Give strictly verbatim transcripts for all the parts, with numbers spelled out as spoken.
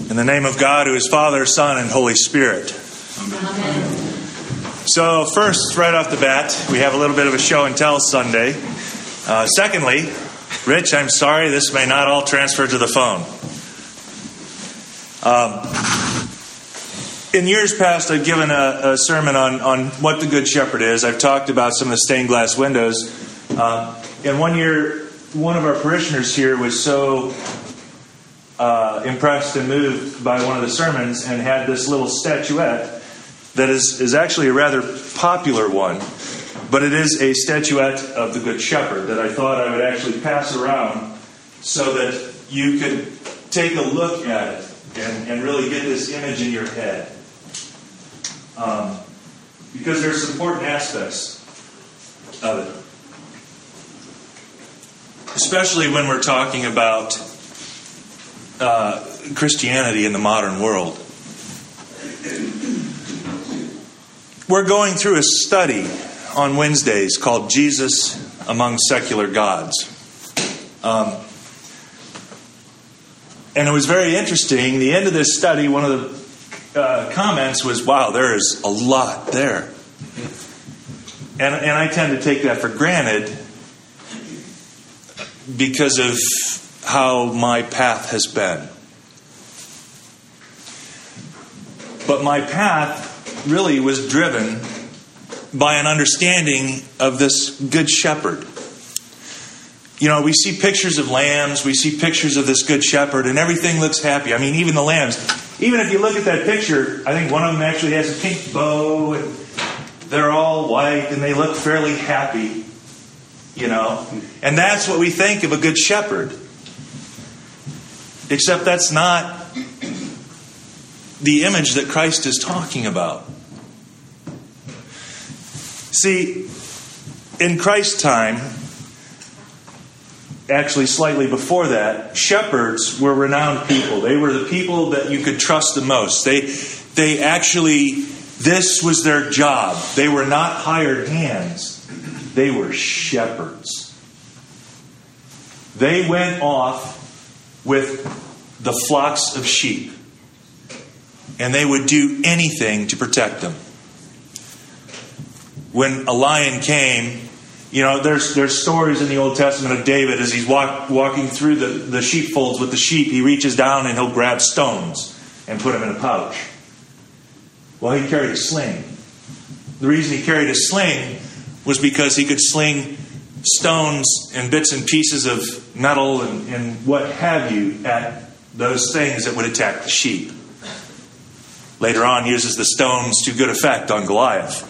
In the name of God, who is Father, Son, and Holy Spirit. Amen. So first, right off the bat, we have a little bit of a show and tell Sunday. Uh, secondly, Rich, I'm sorry, this may not all transfer to the phone. Um, in years past, I've given a, a sermon on, on what the Good Shepherd is. I've talked about some of the stained glass windows. Uh, and one year, one of our parishioners here was so uh, impressed and moved by one of the sermons and had this little statuette that is, is actually a rather popular one. But it is a statuette of the Good Shepherd that I thought I would actually pass around so that you could take a look at it and, and really get this image in your head. Um, because there's some important aspects of it. Especially when we're talking about uh, Christianity in the modern world. We're going through a study on Wednesdays called Jesus Among Secular Gods. Um, and it was very interesting. The end of this study, one of the uh, comments was, wow, there is a lot there. And, and I tend to take that for granted because of how my path has been. But my path really was driven by an understanding of this Good Shepherd. You know, we see pictures of lambs, we see pictures of this Good Shepherd, and everything looks happy. I mean, even the lambs. Even if you look at that picture, I think one of them actually has a pink bow, and they're all white, and they look fairly happy. You know, and that's what we think of a Good Shepherd. Except that's not the image that Christ is talking about. See, in Christ's time, actually slightly before that, shepherds were renowned people. They were the people that you could trust the most. They, they actually, this was their job. They were not hired hands. They were shepherds. They went off with the flocks of sheep. And they would do anything to protect them. When a lion came, you know, there's there's stories in the Old Testament of David as he's walk, walking through the, the sheepfolds with the sheep. He reaches down and he'll grab stones and put them in a pouch. Well, he carried a sling. The reason he carried a sling was because he could sling stones and bits and pieces of metal and, and what have you at those things that would attack the sheep. Later on, he uses the stones to good effect on Goliath.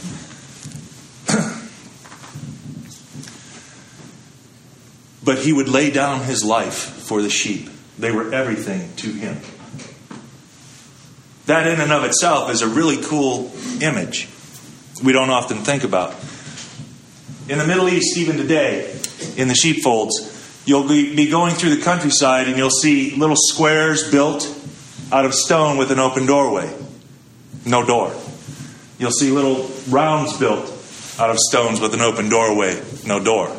But he would lay down his life for the sheep. They were everything to him. That in and of itself is a really cool image we don't often think about. In the Middle East, even today, in the sheepfolds, you'll be going through the countryside and you'll see little squares built out of stone with an open doorway. No door. You'll see little rounds built out of stones with an open doorway. No door.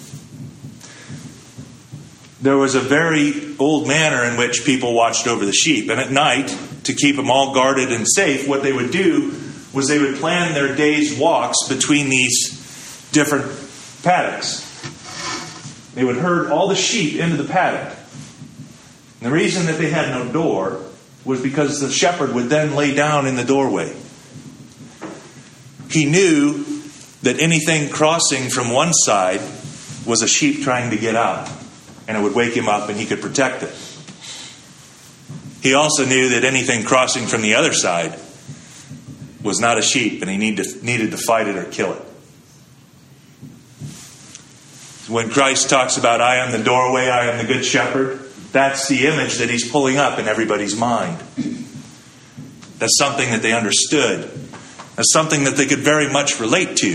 There was a very old manner in which people watched over the sheep. And at night, to keep them all guarded and safe, what they would do was they would plan their day's walks between these different paddocks. They would herd all the sheep into the paddock. And the reason that they had no door was because the shepherd would then lay down in the doorway. He knew that anything crossing from one side was a sheep trying to get out, and it would wake him up and he could protect it. He also knew that anything crossing from the other side was not a sheep, and he needed to, needed to fight it or kill it. When Christ talks about, I am the doorway, I am the Good Shepherd, that's the image that he's pulling up in everybody's mind. That's something that they understood. That's something that they could very much relate to.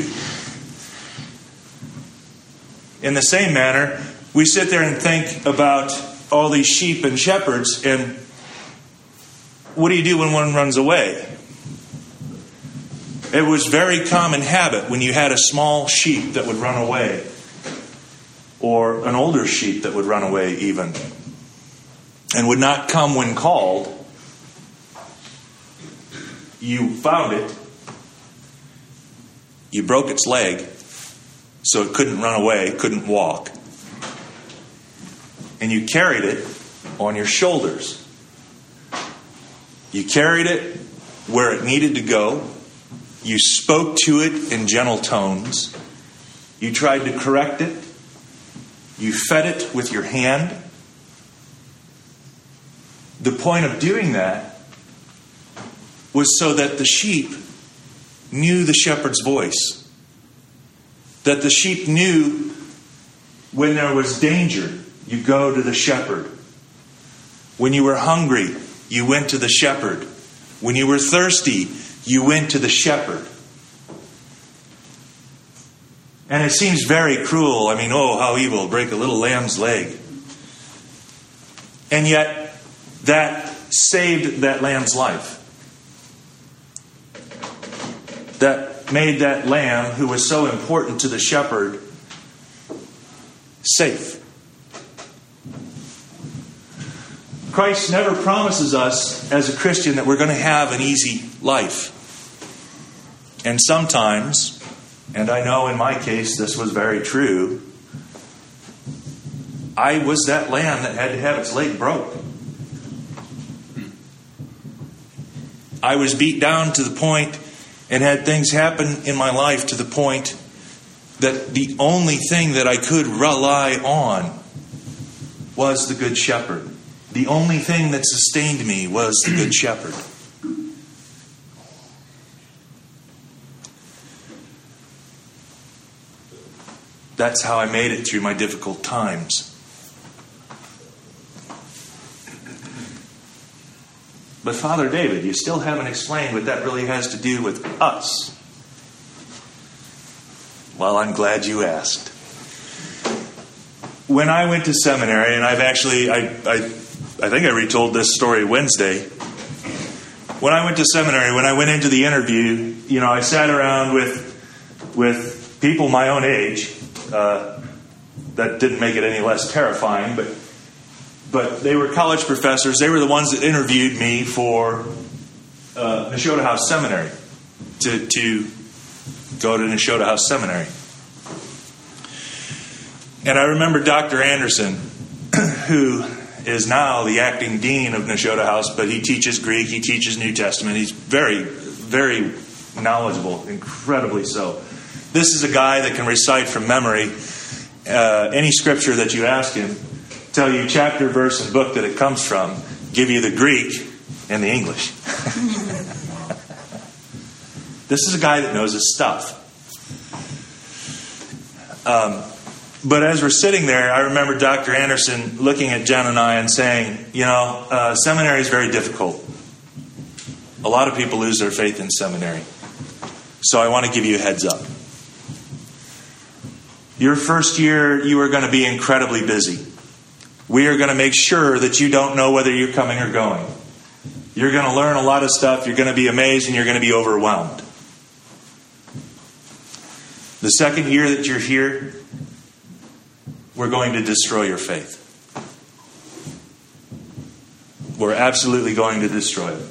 In the same manner, we sit there and think about all these sheep and shepherds, and what do you do when one runs away? It was very common habit when you had a small sheep that would run away, or an older sheep that would run away even, and would not come when called, you found it, you broke its leg, so it couldn't run away, couldn't walk, and you carried it on your shoulders. You carried it where it needed to go. You spoke to it in gentle tones. You tried to correct it. You fed it with your hand. The point of doing that was so that the sheep knew the shepherd's voice. That the sheep knew when there was danger, you go to the shepherd. When you were hungry, you went to the shepherd. When you were thirsty, you went to the shepherd. And it seems very cruel. I mean, oh, how evil, break a little lamb's leg. And yet, that saved that lamb's life. That made that lamb, who was so important to the shepherd, safe. Christ never promises us as a Christian that we're going to have an easy life. And sometimes, and I know in my case this was very true, I was that lamb that had to have its leg broke. I was beat down to the point and had things happen in my life to the point that the only thing that I could rely on was the Good Shepherd. The only thing that sustained me was the Good Shepherd. That's how I made it through my difficult times. But Father David, you still haven't explained what that really has to do with us. Well, I'm glad you asked. When I went to seminary, and I've actually, I, I, I think I retold this story Wednesday. When I went to seminary, when I went into the interview, you know, I sat around with, with people my own age. Uh, that didn't make it any less terrifying, but but they were college professors. They were the ones that interviewed me for uh, Nashotah House Seminary, to, to go to Nashotah House Seminary. And I remember Doctor Anderson, who is now the acting dean of Nashotah House, but he teaches Greek, he teaches New Testament. He's very, very knowledgeable, incredibly so. This is a guy that can recite from memory uh, any scripture that you ask him, tell you chapter, verse, and book that it comes from, give you the Greek and the English. This is a guy that knows his stuff. Um, but as we're sitting there, I remember Doctor Anderson looking at Jen and I and saying, you know, uh, seminary is very difficult. A lot of people lose their faith in seminary. So I want to give you a heads up. Your first year, you are going to be incredibly busy. We are going to make sure that you don't know whether you're coming or going. You're going to learn a lot of stuff. You're going to be amazed and you're going to be overwhelmed. The second year that you're here, we're going to destroy your faith. We're absolutely going to destroy it.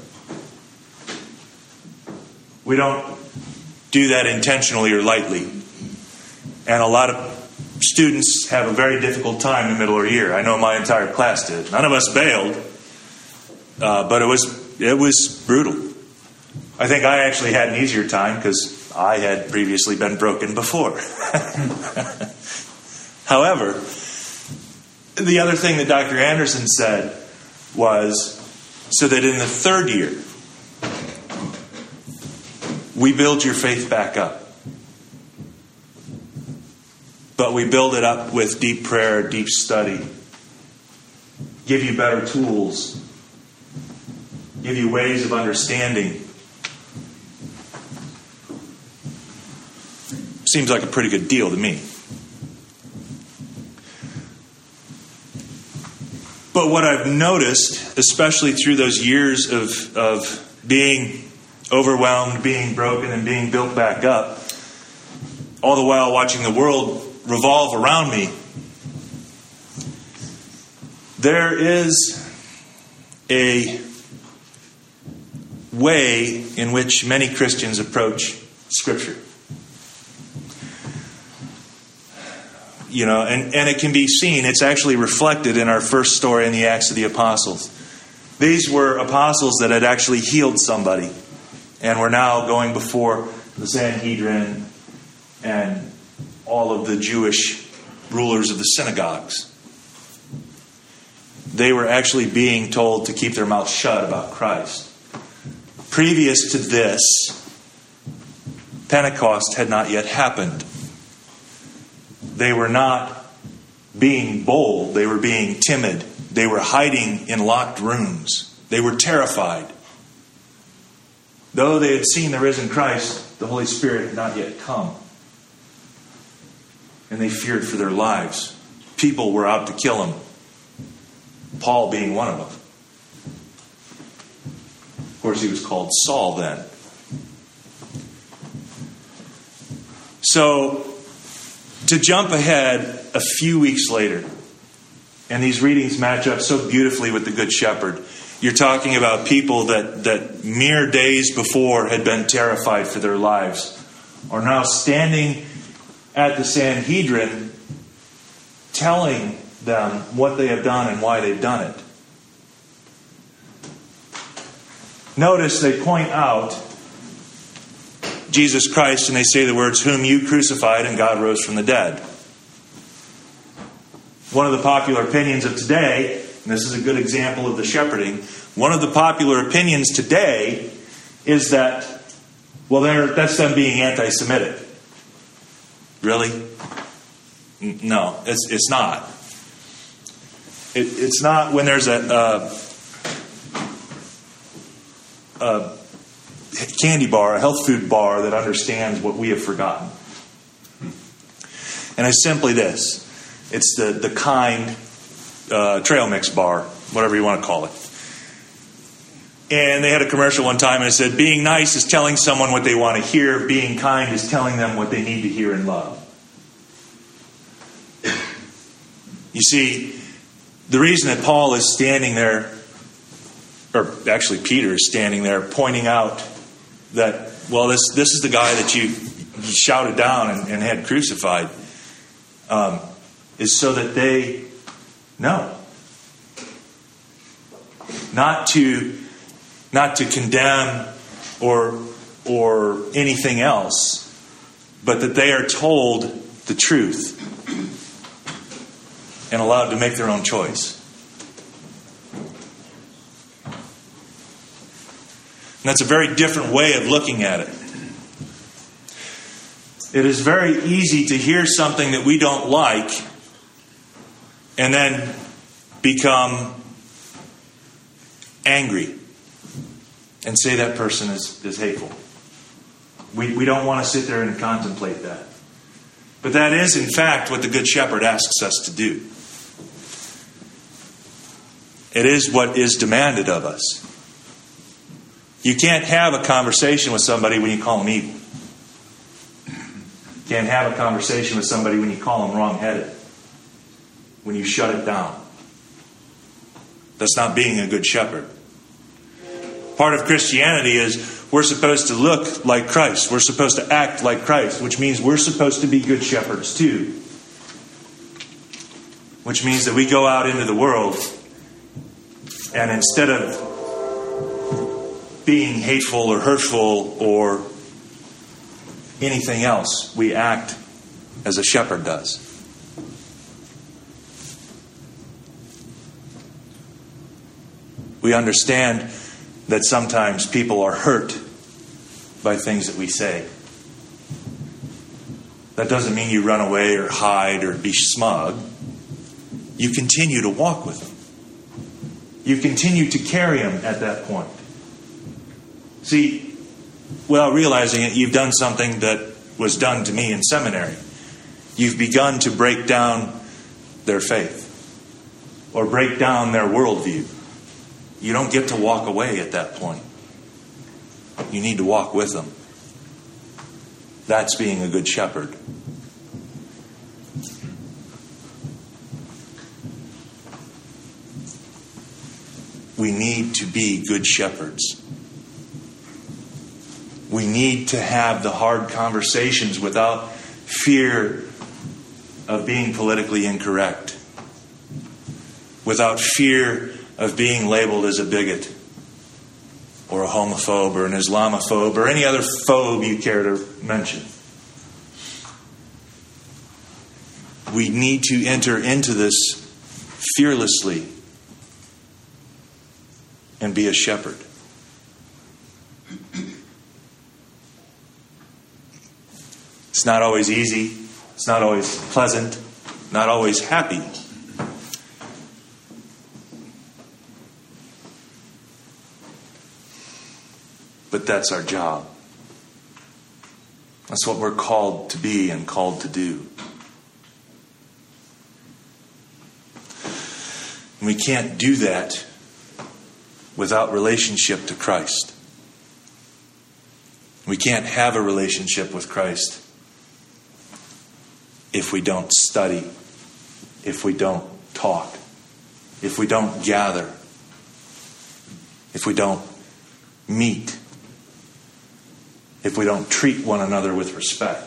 We don't do that intentionally or lightly. And a lot of students have a very difficult time in the middle of the year. I know my entire class did. None of us bailed, uh, but it was it was brutal. I think I actually had an easier time because I had previously been broken before. However, the other thing that Doctor Anderson said was so that in the third year, we build your faith back up. But we build it up with deep prayer, deep study. Give you better tools. Give you ways of understanding. Seems like a pretty good deal to me. But what I've noticed, especially through those years of, of being overwhelmed, being broken, and being built back up, all the while watching the world revolve around me, there is a way in which many Christians approach Scripture. You know, and, and it can be seen, it's actually reflected in our first story in the Acts of the Apostles. These were apostles that had actually healed somebody and were now going before the Sanhedrin and all of the Jewish rulers of the synagogues. They were actually being told to keep their mouths shut about Christ. Previous to this, Pentecost had not yet happened. They were not being bold. They were being timid. They were hiding in locked rooms. They were terrified. Though they had seen the risen Christ, the Holy Spirit had not yet come. And they feared for their lives. People were out to kill them. Paul being one of them. Of course, he was called Saul then. So, to jump ahead a few weeks later, and these readings match up so beautifully with the Good Shepherd. You're talking about people that, that mere days before had been terrified for their lives, are now standing at the Sanhedrin telling them what they have done and why they've done it. Notice they point out Jesus Christ and they say the words, "Whom you crucified and God rose from the dead." One of the popular opinions of today, and this is a good example of the shepherding, one of the popular opinions today is that, well, that's them being anti-Semitic. Really? No, it's it's not. It, it's not when there's a, a, a candy bar, a health food bar that understands what we have forgotten. And it's simply this. It's the, the kind uh, trail mix bar, whatever you want to call it. And they had a commercial one time and it said, being nice is telling someone what they want to hear. Being kind is telling them what they need to hear and love. You see, the reason that Paul is standing there, or actually Peter is standing there pointing out that, well, this this is the guy that you, you shouted down and, and had crucified, um, is so that they know. Not to not to condemn or or anything else, but that they are told the truth and allowed to make their own choice. And that's a very different way of looking at it. It is very easy to hear something that we don't like and then become angry and say that person is, is hateful. We, we don't want to sit there and contemplate that. But that is, in fact, what the Good Shepherd asks us to do. It is what is demanded of us. You can't have a conversation with somebody when you call them evil. You can't have a conversation with somebody when you call them wrong-headed. When you shut it down. That's not being a good shepherd. Part of Christianity is we're supposed to look like Christ. We're supposed to act like Christ, which means we're supposed to be good shepherds too. Which means that we go out into the world and instead of being hateful or hurtful or anything else, we act as a shepherd does. We understand that sometimes people are hurt by things that we say. That doesn't mean you run away or hide or be smug. You continue to walk with them. You continue to carry them at that point. See, without realizing it, you've done something that was done to me in seminary. You've begun to break down their faith or break down their worldview. You don't get to walk away at that point. You need to walk with them. That's being a good shepherd. We need to be good shepherds. We need to have the hard conversations without fear of being politically incorrect, without fear of being labeled as a bigot or a homophobe or an Islamophobe or any other phobe you care to mention. We need to enter into this fearlessly and be a shepherd. It's not always easy. It's not always pleasant. Not always happy. But that's our job. That's what we're called to be and called to do. And we can't do that without relationship to Christ. We can't have a relationship with Christ if we don't study, if we don't talk, if we don't gather, if we don't meet, if we don't treat one another with respect.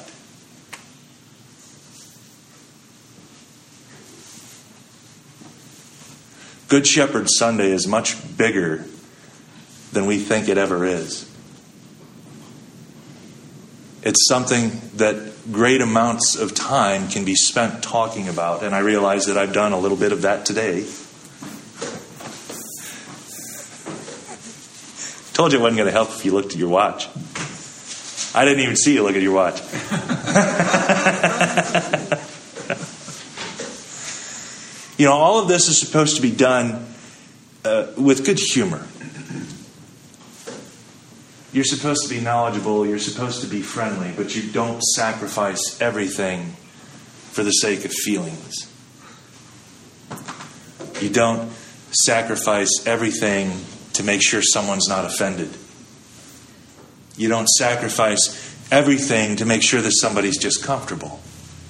Good Shepherd Sunday is much bigger than we think it ever is. It's something that great amounts of time can be spent talking about, and I realize that I've done a little bit of that today. Told you it wasn't going to help if you looked at your watch. I didn't even see you look at your watch. You know, all of this is supposed to be done uh, with good humor. You're supposed to be knowledgeable, you're supposed to be friendly, but you don't sacrifice everything for the sake of feelings. You don't sacrifice everything to make sure someone's not offended. You don't sacrifice everything to make sure that somebody's just comfortable.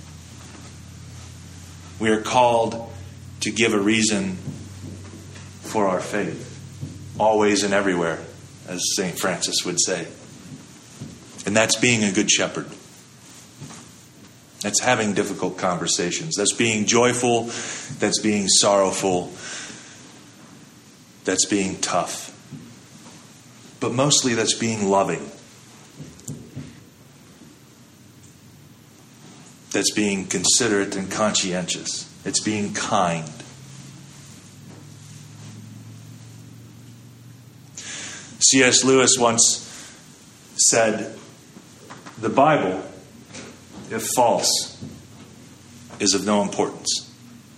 We are called to give a reason for our faith, always and everywhere, as Saint Francis would say. And that's being a good shepherd. That's having difficult conversations. That's being joyful. That's being sorrowful. That's being tough. But mostly that's being loving. That's being considerate and conscientious. It's being kind. C S Lewis once said, "The Bible, if false, is of no importance.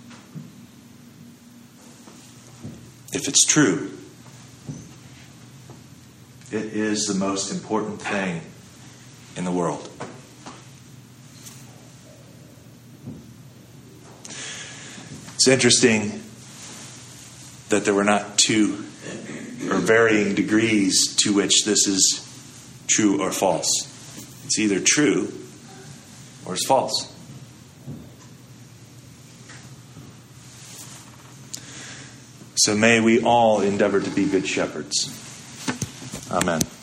If it's true, it is the most important thing in the world." It's interesting that there were not two or varying degrees to which this is true or false. It's either true or it's false. So may we all endeavor to be good shepherds. Amen.